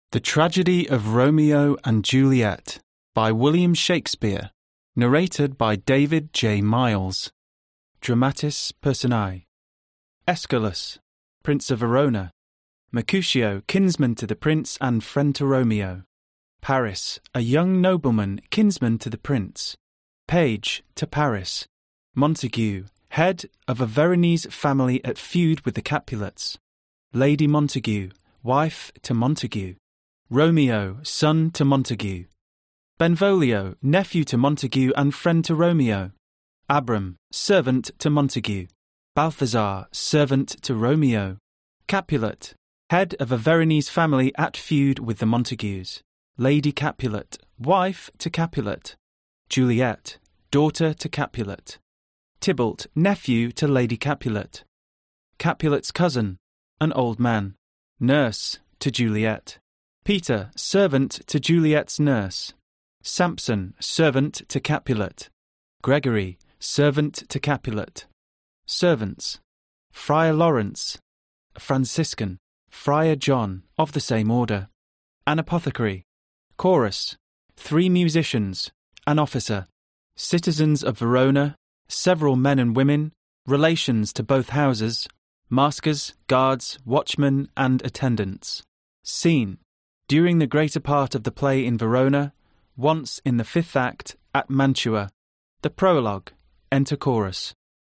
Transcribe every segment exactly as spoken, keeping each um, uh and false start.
The Tragedy of Romeo and Juliet by William Shakespeare, narrated by David J. Miles. Dramatis Personae. Aeschylus, Prince of Verona. Mercutio, kinsman to the prince and friend to Romeo. Paris, a young nobleman, kinsman to the prince. Page to Paris. Montague, head of a Veronese family at feud with the Capulets. Lady Montague, wife to Montague. Romeo, son to Montague. Benvolio, nephew to Montague and friend to Romeo. Abram, servant to Montague. Balthazar, servant to Romeo. Capulet, head of a Veronese family at feud with the Montagues. Lady Capulet, wife to Capulet. Juliet, daughter to Capulet. Tybalt, nephew to Lady Capulet. Capulet's cousin, an old man. Nurse to Juliet. Peter, servant to Juliet's nurse. Samson, servant to Capulet. Gregory, servant to Capulet. Servants. Friar Lawrence, a Franciscan. Friar John, of the same order. An apothecary. Chorus. Three musicians. An officer. Citizens of Verona. Several men and women. Relations to both houses. Maskers, guards, watchmen, and attendants. Scene. During the greater part of the play in Verona, once in the fifth act at Mantua. The prologue. Enter chorus.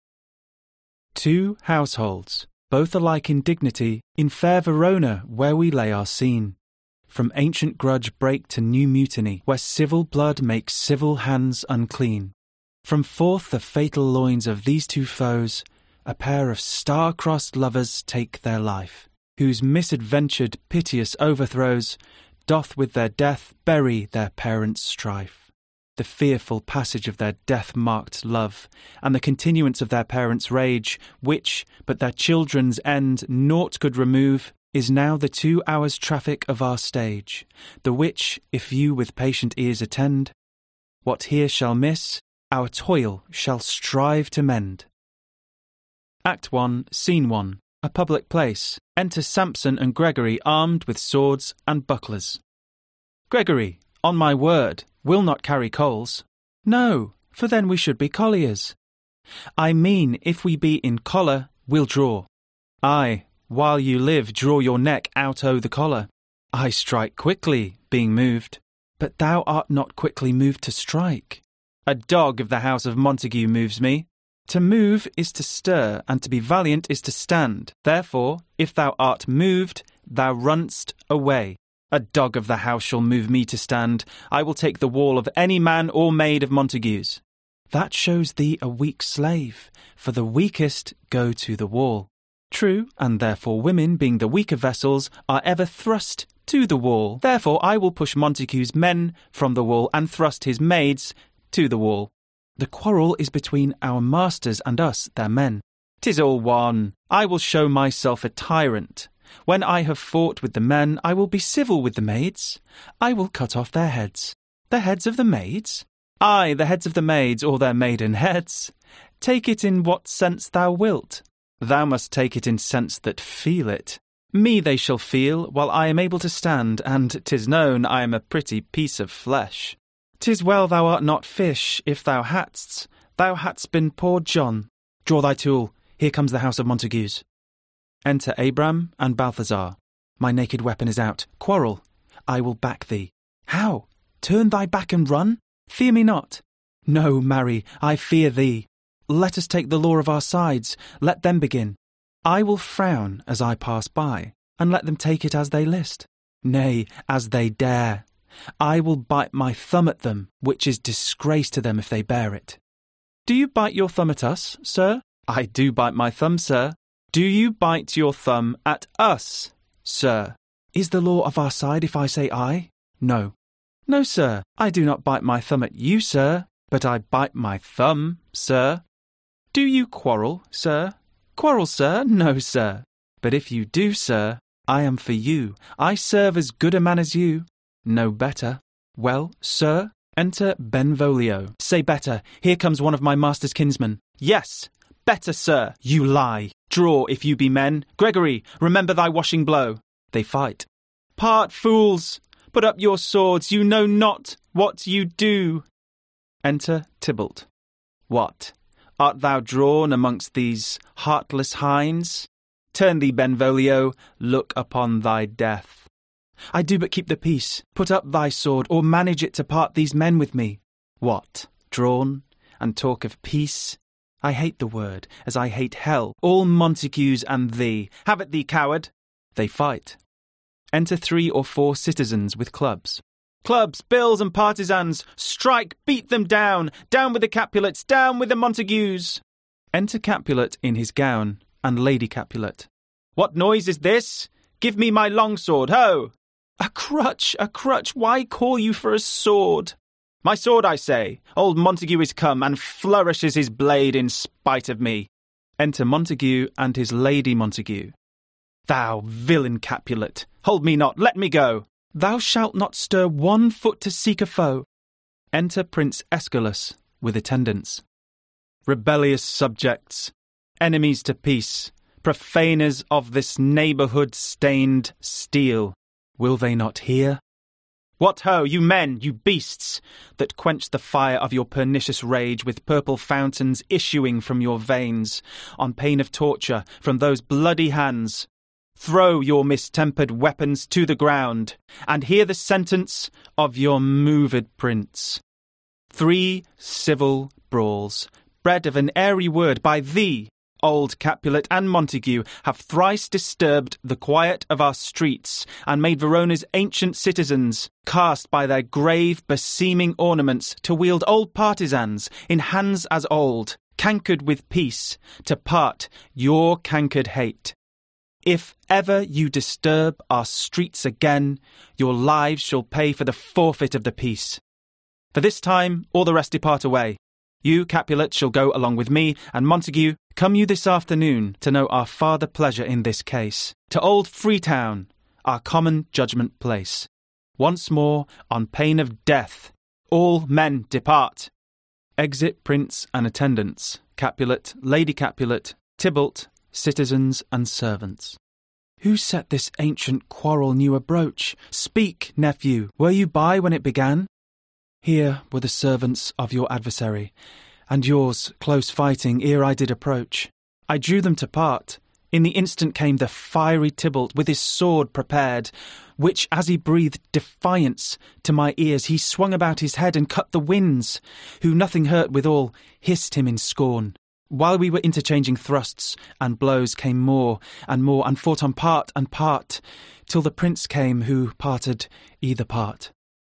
Two households, both alike in dignity, in fair Verona where we lay our scene. From ancient grudge break to new mutiny, where civil blood makes civil hands unclean. From forth the fatal loins of these two foes, a pair of star-crossed lovers take their life, whose misadventured piteous overthrows doth with their death bury their parents' strife. The fearful passage of their death-marked love, and the continuance of their parents' rage, which, but their children's end naught could remove, is now the two hours' traffic of our stage, the which, if you with patient ears attend, what here shall miss, our toil shall strive to mend. Act one, Scene one. A public place. Enter Samson and Gregory armed with swords and bucklers. Gregory, on my word, will not carry coals. No, for then we should be colliers. I mean, if we be in collar, we'll draw. Ay, while you live, draw your neck out o' the collar. I strike quickly, being moved, but thou art not quickly moved to strike. A dog of the house of Montague moves me. To move is to stir, and to be valiant is to stand. Therefore, if thou art moved, thou runn'st away. A dog of the house shall move me to stand. I will take the wall of any man or maid of Montague's. That shows thee a weak slave, for the weakest go to the wall. True, and therefore women, being the weaker vessels, are ever thrust to the wall. Therefore I will push Montague's men from the wall, and thrust his maids to the wall. The quarrel is between our masters and us, their men. 'Tis all one. I will show myself a tyrant. When I have fought with the men, I will be civil with the maids. I will cut off their heads. The heads of the maids? Ay, the heads of the maids, or their maiden heads. Take it in what sense thou wilt. Thou must take it in sense that feel it. Me they shall feel, while I am able to stand, and 'tis known I am a pretty piece of flesh. 'Tis well thou art not fish, if thou hadst. Thou hadst been poor John. Draw thy tool. Here comes the house of Montagues. Enter Abram and Balthazar. My naked weapon is out. Quarrel. I will back thee. How? Turn thy back and run? Fear me not. No, marry, I fear thee. Let us take the law of our sides. Let them begin. I will frown as I pass by, and let them take it as they list. Nay, as they dare. I will bite my thumb at them, which is disgrace to them if they bear it. Do you bite your thumb at us, sir? I do bite my thumb, sir. Do you bite your thumb at us, sir? Is the law of our side if I say aye? No. No, sir, I do not bite my thumb at you, sir, but I bite my thumb, sir. Do you quarrel, sir? Quarrel, sir? No, sir. But if you do, sir, I am for you. I serve as good a man as you. No better. Well, sir, enter Benvolio. Say better. Here comes one of my master's kinsmen. Yes, better, sir. You lie. Draw, if you be men. Gregory, remember thy washing blow. They fight. Part, fools! Put up your swords, you know not what you do. Enter Tybalt. What? Art thou drawn amongst these heartless hinds? Turn thee, Benvolio, look upon thy death. I do but keep the peace. Put up thy sword, or manage it to part these men with me. What? Drawn? And talk of peace? I hate the word, as I hate hell, all Montagues and thee. Have it thee, coward! They fight. Enter three or four citizens with clubs. Clubs, bills, and partisans, strike, beat them down! Down with the Capulets, down with the Montagues! Enter Capulet in his gown, and Lady Capulet. What noise is this? Give me my longsword, ho! A crutch, a crutch, why call you for a sword? My sword, I say. Old Montague is come, and flourishes his blade in spite of me. Enter Montague and his Lady Montague. Thou villain Capulet, hold me not, let me go. Thou shalt not stir one foot to seek a foe. Enter Prince Escalus with attendants. Rebellious subjects, enemies to peace, profaners of this neighbourhood-stained steel, will they not hear? What ho, you men, you beasts, that quench the fire of your pernicious rage with purple fountains issuing from your veins, on pain of torture from those bloody hands. Throw your mistempered weapons to the ground, and hear the sentence of your moved prince. Three civil brawls, bred of an airy word by thee, old Capulet and Montague, have thrice disturbed the quiet of our streets, and made Verona's ancient citizens, cast by their grave beseeming ornaments, to wield old partisans in hands as old, cankered with peace, to part your cankered hate. If ever you disturb our streets again, your lives shall pay for the forfeit of the peace. For this time all the rest depart away. You, Capulet, shall go along with me, and Montague, come you this afternoon to know our farther pleasure in this case, to old Freetown, our common judgment place. Once more, on pain of death, all men depart. Exit Prince and attendants, Capulet, Lady Capulet, Tybalt, citizens and servants. Who set this ancient quarrel new abroach? Speak, nephew, were you by when it began? Here were the servants of your adversary, and yours close fighting ere I did approach. I drew them to part. In the instant came the fiery Tybalt with his sword prepared, which as he breathed defiance to my ears, he swung about his head and cut the winds, who nothing hurt withal, hissed him in scorn. While we were interchanging thrusts and blows came more and more, and fought on part and part, till the prince came who parted either part.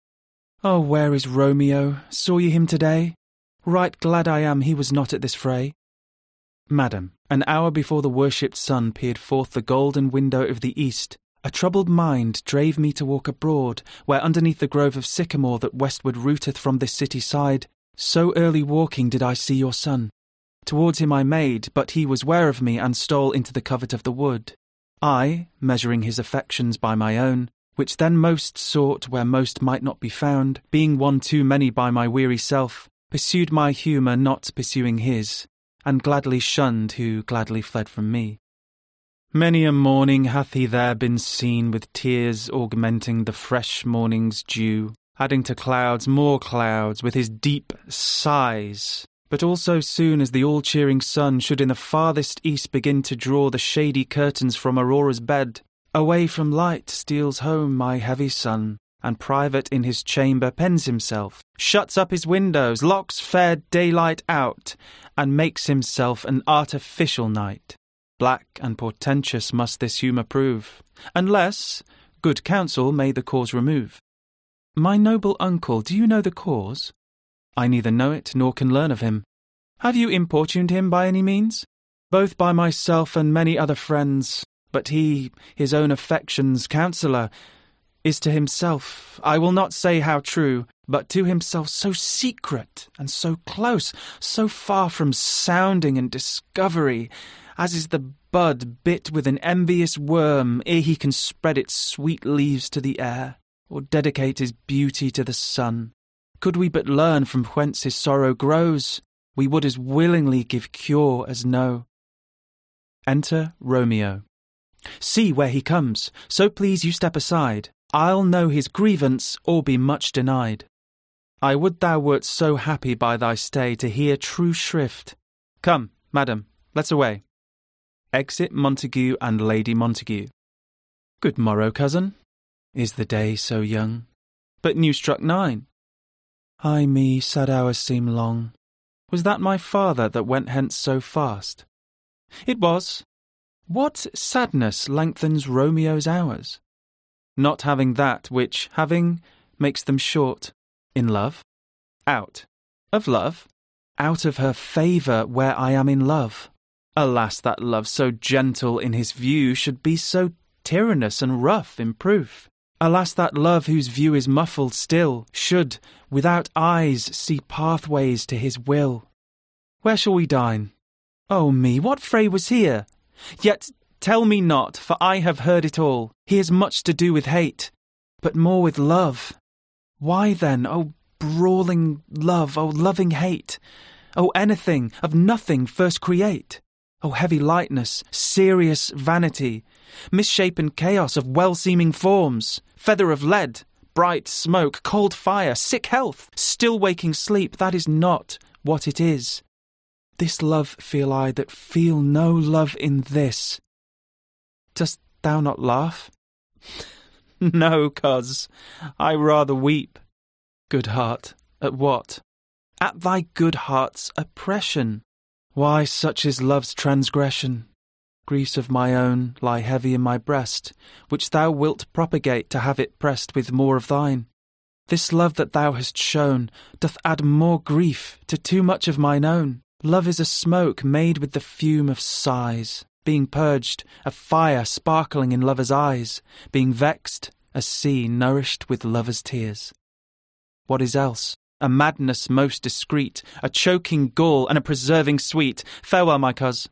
Oh, where is Romeo? Saw ye him today? Right glad I am he was not at this fray. Madam, an hour before the worshipped sun peered forth the golden window of the east, a troubled mind drave me to walk abroad, where underneath the grove of sycamore that westward rooteth from this city side, so early walking did I see your son. Towards him I made, but he was ware of me, and stole into the covert of the wood. I, measuring his affections by my own, which then most sought where most might not be found, being one too many by my weary self, pursued my humour, not pursuing his, and gladly shunned who gladly fled from me. Many a morning hath he there been seen, with tears augmenting the fresh morning's dew, adding to clouds more clouds with his deep sighs. But also soon as the all-cheering sun should in the farthest east begin to draw the shady curtains from Aurora's bed, away from light steals home my heavy son, and private in his chamber pens himself, shuts up his windows, locks fair daylight out, and makes himself an artificial night. Black and portentous must this humour prove, unless good counsel may the cause remove. My noble uncle, do you know the cause? I neither know it nor can learn of him. Have you importuned him by any means? Both by myself and many other friends, but he, his own affections' counsellor, is to himself, I will not say how true, but to himself so secret and so close, so far from sounding and discovery, as is the bud bit with an envious worm ere he can spread its sweet leaves to the air, or dedicate his beauty to the sun. Could we but learn from whence his sorrow grows, we would as willingly give cure as know. Enter Romeo. See where he comes, so please you step aside. I'll know his grievance, or be much denied. I would thou wert so happy by thy stay to hear true shrift. Come, madam, let's away. Exit Montague and Lady Montague. Good morrow, cousin. Is the day so young? But new struck nine. Ay me, sad hours seem long. Was that my father that went hence so fast? It was. What sadness lengthens Romeo's hours? Not having that which, having, makes them short. In love? Out. Of love? Out of her favour where I am in love. Alas, that love so gentle in his view should be so tyrannous and rough in proof. Alas, that love whose view is muffled still should, without eyes, see pathways to his will. Where shall we dine? Oh me, what fray was here? Yet tell me not, for I have heard it all. He has much to do with hate, but more with love. Why then, O brawling love, O loving hate, O anything of nothing first create? O heavy lightness, serious vanity, misshapen chaos of well-seeming forms, feather of lead, bright smoke, cold fire, sick health, still waking sleep, that is not what it is. This love feel I that feel no love in this. Dost thou not laugh? No, coz, I rather weep. Good heart, at what? At thy good heart's oppression. Why, such is love's transgression. Griefs of my own lie heavy in my breast, which thou wilt propagate to have it pressed with more of thine. This love that thou hast shown doth add more grief to too much of mine own. Love is a smoke made with the fume of sighs, being purged, a fire sparkling in lover's eyes, being vexed, a sea nourished with lover's tears. What is else? A madness most discreet, a choking gall and a preserving sweet. Farewell, my coz.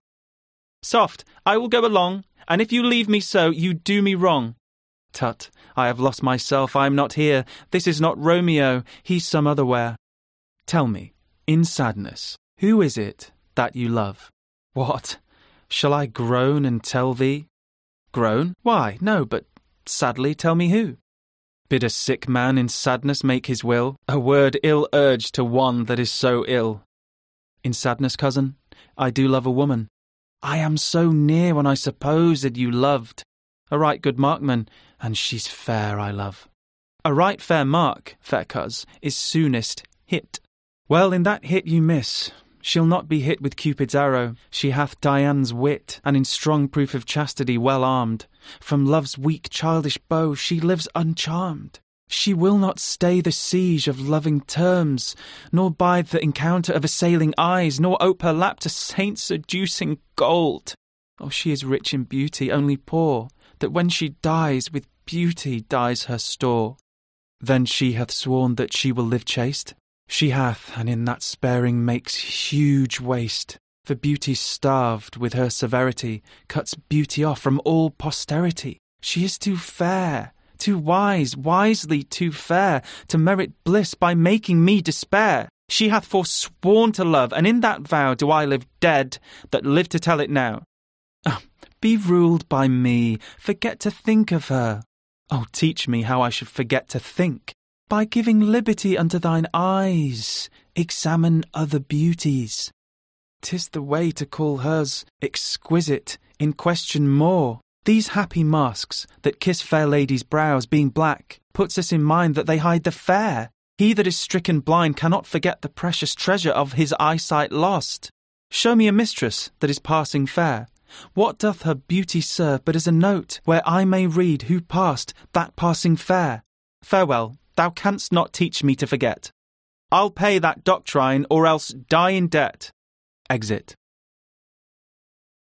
Soft, I will go along, and if you leave me so, you do me wrong. Tut, I have lost myself, I am not here. This is not Romeo, he's some other where. Tell me, in sadness, who is it that you love? What? Shall I groan and tell thee? Groan? Why, no, but sadly tell me who. Bid a sick man in sadness make his will, a word ill urged to one that is so ill. In sadness, cousin, I do love a woman. I am so near when I supposed you loved. A right good markman, and she's fair I love. A right fair mark, fair coz, is soonest hit. Well, in that hit you miss. She'll not be hit with Cupid's arrow. She hath Dian's wit, and in strong proof of chastity well armed. From love's weak childish bow she lives uncharmed. She will not stay the siege of loving terms, nor bide the encounter of assailing eyes, nor ope her lap to saint-seducing gold. Oh, she is rich in beauty, only poor, that when she dies, with beauty dies her store. Then she hath sworn that she will live chaste. She hath, and in that sparing makes huge waste. For beauty starved with her severity cuts beauty off from all posterity. She is too fair, too wise, wisely too fair, to merit bliss by making me despair. She hath forsworn to love, and in that vow do I live dead, that live to tell it now. Oh, be ruled by me, forget to think of her. Oh, teach me how I should forget to think. By giving liberty unto thine eyes, examine other beauties. 'Tis the way to call hers exquisite, in question more. These happy masks that kiss fair ladies' brows, being black, puts us in mind that they hide the fair. He that is stricken blind cannot forget the precious treasure of his eyesight lost. Show me a mistress that is passing fair. What doth her beauty serve but as a note, where I may read who passed that passing fair? Farewell. Thou canst not teach me to forget. I'll pay that doctrine, or else die in debt. Exit.